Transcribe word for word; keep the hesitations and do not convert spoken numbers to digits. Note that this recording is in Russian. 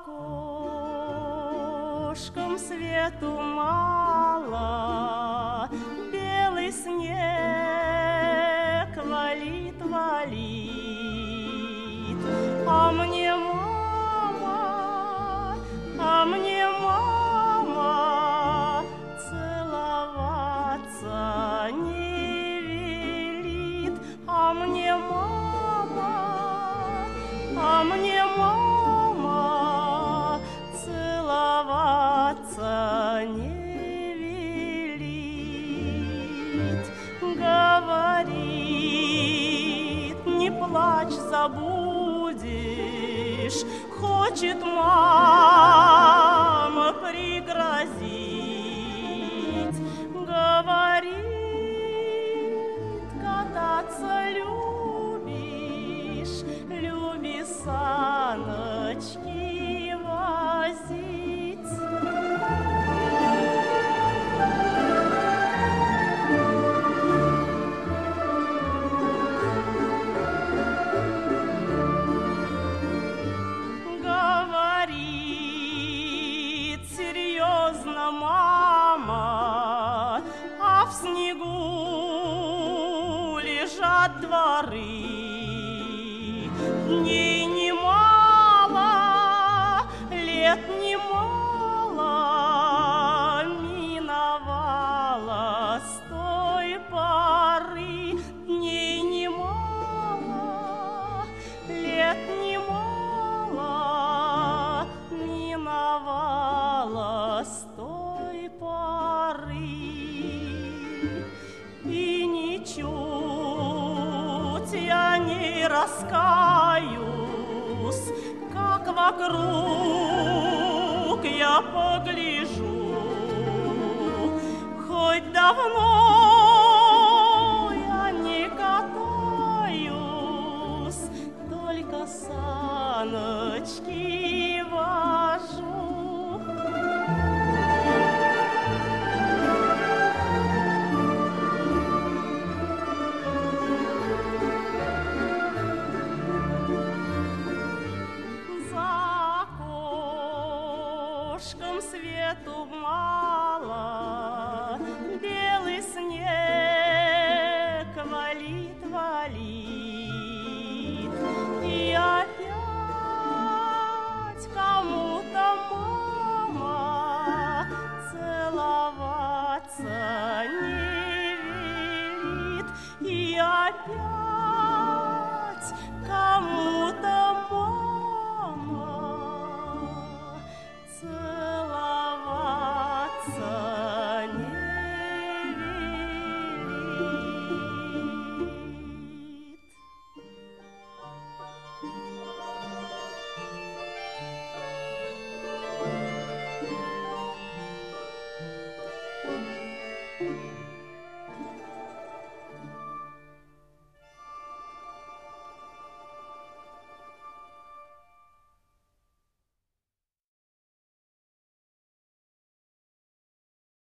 окошком свету мало, белый снег валит, валит, а мне мама, а мне мама целоваться не велит, а мне мама, а мне мама целоваться не велит. Говорит, не плачь, забудешь, хочет мама пригрозить. Говорит, кататься любишь, люби саночки возить. Говорит серьезно мама, а в снегу лежат дворы. Дней немало, лет немало миновало с той поры. Дней немало, лет немало миновало с той поры. И ничуть я не раскаюсь, как вокруг я погляжу, хоть давно я не катаюсь, только саночки вожу. За окошком свету мало,